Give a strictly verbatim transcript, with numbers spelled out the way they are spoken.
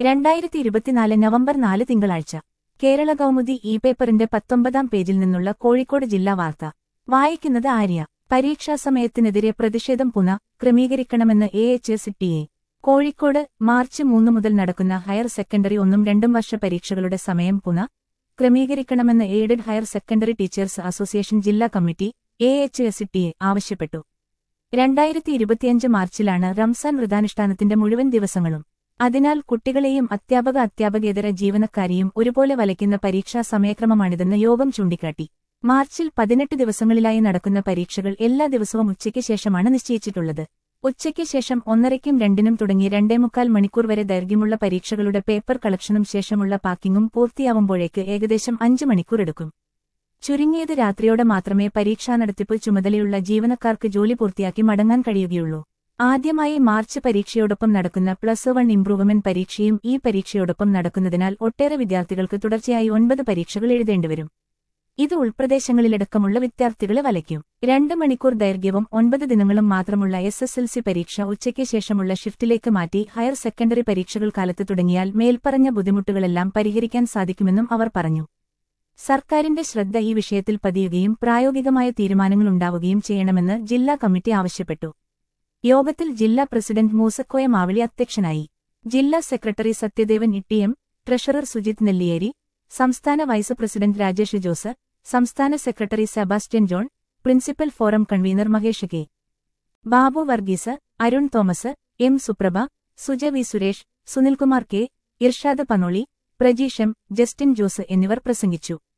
രണ്ടായിരത്തി ഇരുപത്തിനാല് നവംബർ നാല് തിങ്കളാഴ്ച കേരള കൗമുദി ഇ പേപ്പറിന്റെ പത്തൊമ്പതാം പേജിൽ നിന്നുള്ള കോഴിക്കോട് ജില്ലാ വാർത്ത വായിക്കുന്നത് ആര്യ. പരീക്ഷാസമയത്തിനെതിരെ പ്രതിഷേധം പുന ക്രമീകരിക്കണമെന്ന് A H S T A. Kozhikode March മൂന്ന് മുതൽ നടക്കുന്ന ഹയർ സെക്കൻഡറി ഒന്നും രണ്ടും വർഷ പരീക്ഷകളുടെ സമയം പുന ക്രമീകരിക്കണമെന്ന് aided higher secondary teachers association ജില്ലാ committee A H S T A ആവശ്യപ്പെട്ടു. രണ്ടായിരത്തി ഇരുപത്തിയഞ്ച് മാർച്ചിലാണ് റംസാൻ വ്രതാനുഷ്ഠാനത്തിന്റെ മുഴുവൻ ദിവസങ്ങളും. അതിനാൽ കുട്ടികളെയും അധ്യാപക അധ്യാപകേതര ജീവനക്കാരെയും ഒരുപോലെ വലയ്ക്കുന്ന പരീക്ഷാ സമയക്രമമാണിതെന്ന് യോഗം ചൂണ്ടിക്കാട്ടി. മാർച്ചിൽ പതിനെട്ട് ദിവസങ്ങളിലായി നടക്കുന്ന പരീക്ഷകൾ എല്ലാ ദിവസവും ഉച്ചയ്ക്ക് ശേഷമാണ് നിശ്ചയിച്ചിട്ടുള്ളത്. ഉച്ചയ്ക്ക് ശേഷം ഒന്നരയ്ക്കും രണ്ടിനും തുടങ്ങി രണ്ടേമുക്കാൽ മണിക്കൂർ വരെ ദൈർഘ്യമുള്ള പരീക്ഷകളുടെ പേപ്പർ കളക്ഷനും ശേഷമുള്ള പാക്കിംഗും പൂർത്തിയാവുമ്പോഴേക്ക് ഏകദേശം അഞ്ച് മണിക്കൂർ എടുക്കും. ചുരുങ്ങിയത് രാത്രിയോടെ മാത്രമേ പരീക്ഷാ നടത്തിപ്പ് ചുമതലയുള്ള ജീവനക്കാർക്ക് ജോലി പൂർത്തിയാക്കി മടങ്ങാൻ കഴിയുകയുള്ളൂ. ആദ്യമായി മാർച്ച് പരീക്ഷയോടൊപ്പം നടക്കുന്ന പ്ലസ് വൺ ഇംപ്രൂവ്മെന്റ് പരീക്ഷയും ഈ പരീക്ഷയോടൊപ്പം നടക്കുന്നതിനാൽ ഒട്ടേറെ വിദ്യാർത്ഥികൾക്ക് തുടർച്ചയായി ഒൻപത് പരീക്ഷകൾ എഴുതേണ്ടിവരും. ഇത് ഉൾപ്രദേശങ്ങളിലടക്കമുള്ള വിദ്യാർത്ഥികളെ വലയ്ക്കും. രണ്ട് മണിക്കൂർ ദൈർഘ്യവും ഒൻപത് ദിനങ്ങളും മാത്രമുള്ള എസ് എസ് എൽ സി പരീക്ഷ ഉച്ചയ്ക്ക് ശേഷമുള്ള ഷിഫ്റ്റിലേക്ക് മാറ്റി ഹയർ സെക്കൻഡറി പരീക്ഷകൾ കാലത്ത് തുടങ്ങിയാൽ മേൽപ്പറഞ്ഞ ബുദ്ധിമുട്ടുകളെല്ലാം പരിഹരിക്കാൻ സാധിക്കുമെന്നും അവർ പറഞ്ഞു. സർക്കാരിന്റെ ശ്രദ്ധ ഈ വിഷയത്തിൽ പതിയുകയും പ്രായോഗികമായ തീരുമാനങ്ങളുണ്ടാവുകയും ചെയ്യണമെന്ന് ജില്ലാ കമ്മിറ്റി ആവശ്യപ്പെട്ടു. യോഗത്തിൽ ജില്ലാ പ്രസിഡന്റ് മൂസക്കോയ മാവളി അധ്യക്ഷനായി. ജില്ലാ സെക്രട്ടറി സത്യദേവൻ ഇട്ടിയം, ട്രഷറർ സുജിത് നെല്ലിയേരി, സംസ്ഥാന വൈസ് പ്രസിഡന്റ് രാജേഷ് ജോസ്, സംസ്ഥാന secretary Sebastian John, principal forum convener Mahesh K. Babu Varghese, Arun Thomas, M Suprabha, Suja V Suresh, Sunilkumar K, Irshad Panoli, Prajeesh M, Justin Jose എന്നിവർ പ്രസംഗിച്ചു.